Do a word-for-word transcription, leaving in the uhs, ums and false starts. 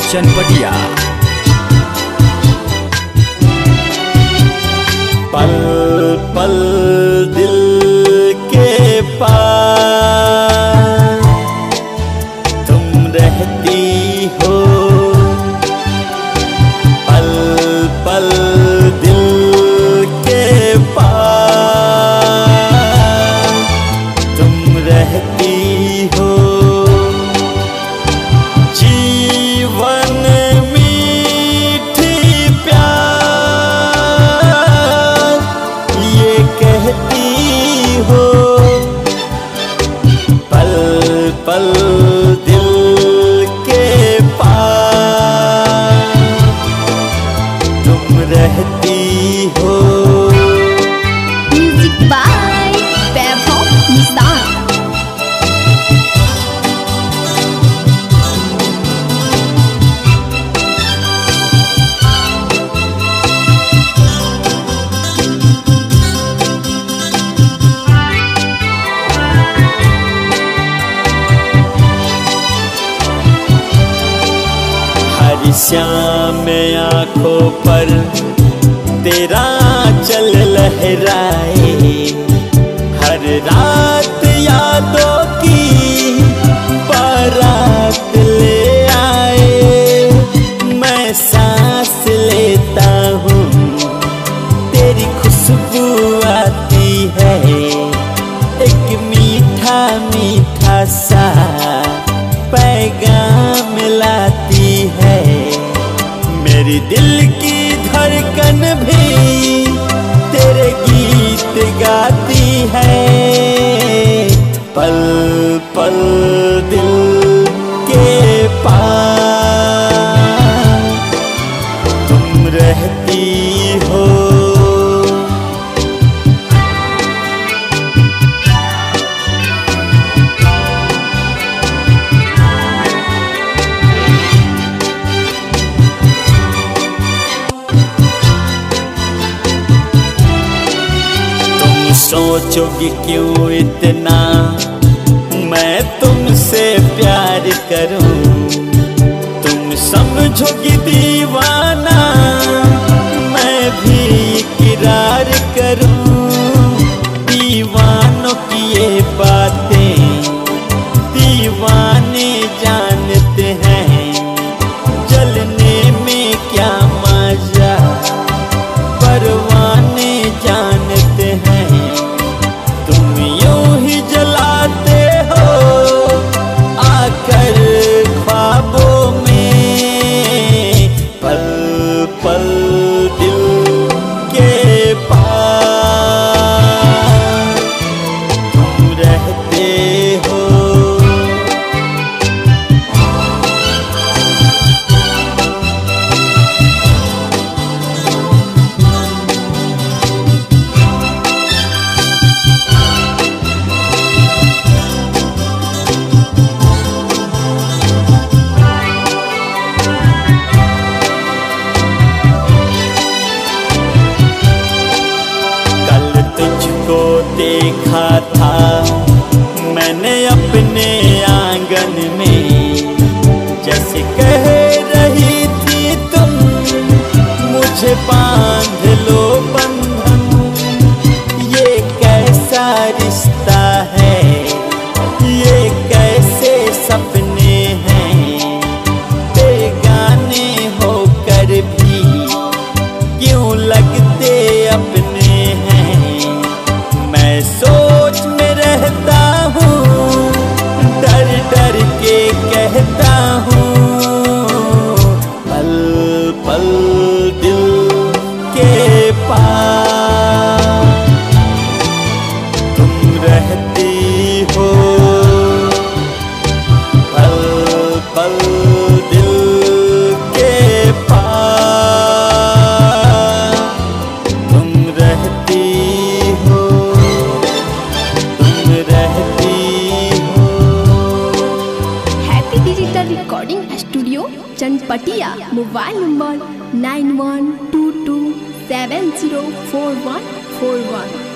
चनपटिया। पल पल दिल के पास तुम रहती हो, पल पल दिल के पास तुम रहती हो। जीवन मीठी प्यार ये कहती हो, पल पल दिल के पास तुम रहती हो। म्यूजिक बाय वैभव निशान। हरी श्याम आँखों पर तेरा चल लहराए, हर रात यादों की बारात ले आए। मैं सांस लेता हूँ तेरी खुशबू आती है, एक मीठा मीठा सा पैगाम लाती है। मेरी दिल की धड़कन भी तेरे गीत गाती है, पल पल दिल के पास तुम रहती हो। सोचोगी क्यों इतना मैं तुमसे प्यार करूं, तुम समझोगी दीवाना मैं भी इकरार करूं। दीवानों की ये बातें दीवाने जानते हैं, जलने में क्या मजा परवाने जानते हैं। तुम यूं ही जलाते हो आकर ख्वाबों में, पल पल दिल के पास तुम रहते हो। तुझको देखा था मैंने अपने आंगन में, जैसे कह रही थी तुम मुझे बांध लो बंधन। ये कैसा रिश्ता है, ये कैसे सपने हैं, बेगाने होकर भी क्यों लगते अपने हैं। मैं सोच में रहता हूँ डर डर के कहता हूँ, पल पल दिल के पास तुम रहती हो, पल पल दिल के पास तुम रहती हो, तुम रहती हो। Happy digital recording studio Chanpatia. Mobile number nine one two two seven zero four one four वन।